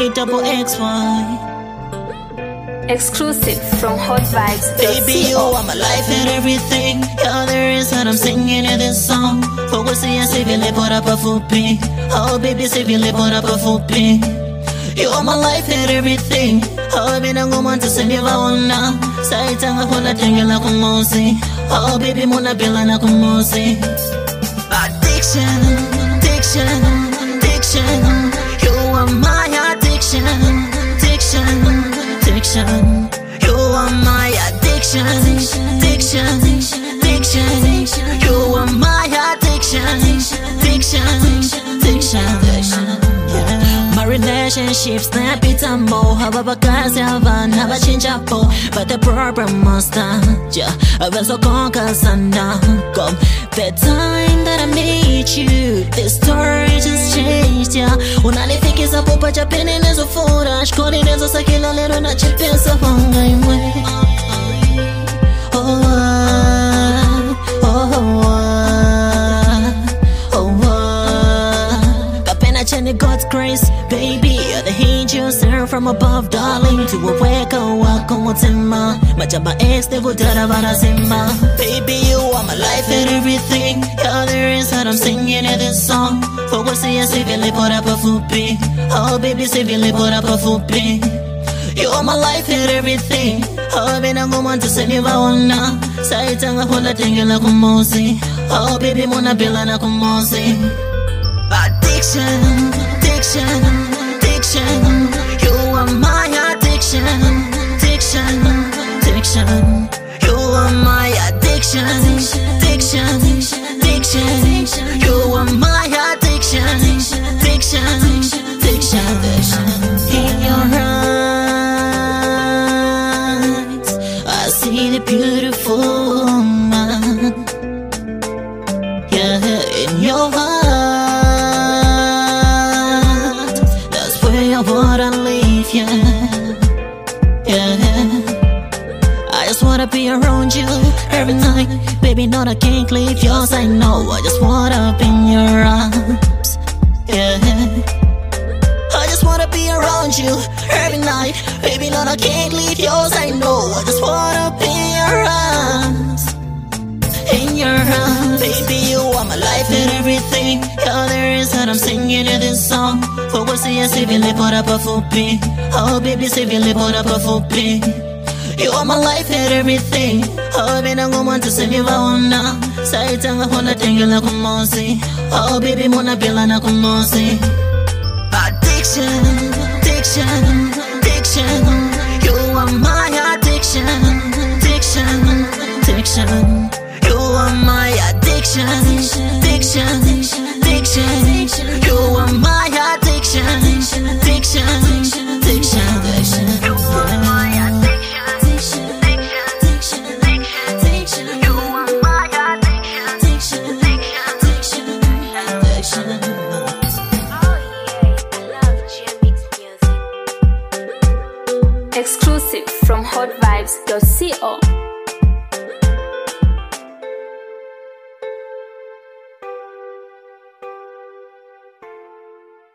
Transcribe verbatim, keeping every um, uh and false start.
A double X Y. Exclusive from Hot Vibes. Baby, you are my life and everything. You're the reason I'm singing in this song. For what's the answer, if you live up a full pink. Oh, baby, say you live up a full pink. You are my life and everything. Oh, baby, I'm going to send you a now. Say, Tanga, Hula, Tangela, Kumosi. Oh, baby, Mona Bellana, Kumosi. Addiction, addiction, addiction. You are my addiction, addiction, addiction. You are my addiction, addiction, addiction. You are my addiction, addiction, addiction. My relationships not be tambo. However, guys haven't never change up, but the problem must start. Yeah, I've been so conquered and now come the time that I meet you. The story just changed. Yeah, when I think it's a pop, but you're pinning as a fool. I'm calling as a second, a little not your piece of one way. Oh, oh, oh. God's grace, baby, you're the angel sent from above, darling. To awake a walk on what's in my Majaba ex, they would tell about us in my baby, you are my life and everything. You're the reason I'm singing in this song. For what's the answer, if you live up a full pink. Oh, baby, say you live up a full pink. You are my life and everything. Oh, baby, I'm going to send you a now. Say, Tanga, Hula, Tangela, Kumosi. Oh, baby, Mona Bellana, Kumosi. Addiction, addiction, addiction. You are my addiction, addiction, addiction. You are my addiction, addiction, addiction. You are my addiction, addiction, addiction. In your eyes, I see the beautiful woman. Yeah, in your heart. What I live, yeah, yeah. I just wanna be around you every night, baby. No, I can't leave yours. I know. I just wanna be in your arms, yeah. I just wanna be around you every night, baby. No, I can't leave yours. I know. I just wanna be in your arms, in your arms, baby. You are my life and everything. You're the reason I'm singing in this song. For what's the answer, if you live up a full pink. Oh, baby, say you live up a full pink. You are my life and everything. Oh, baby, I'm going to send you a now. Say, Tanga, Hula, Tangela, Kumosi. Oh, baby, Mona Bellana, Kumosi. Addiction, addiction, addiction. You are my addiction, addiction, addiction. You are my addiction, addiction, addiction. You are my addiction, addiction, addiction. You are my addiction, addiction, addiction. You are my addiction, addiction, addiction. Oh yeah, I love J-Mix music. Exclusive from hot vibes dot co.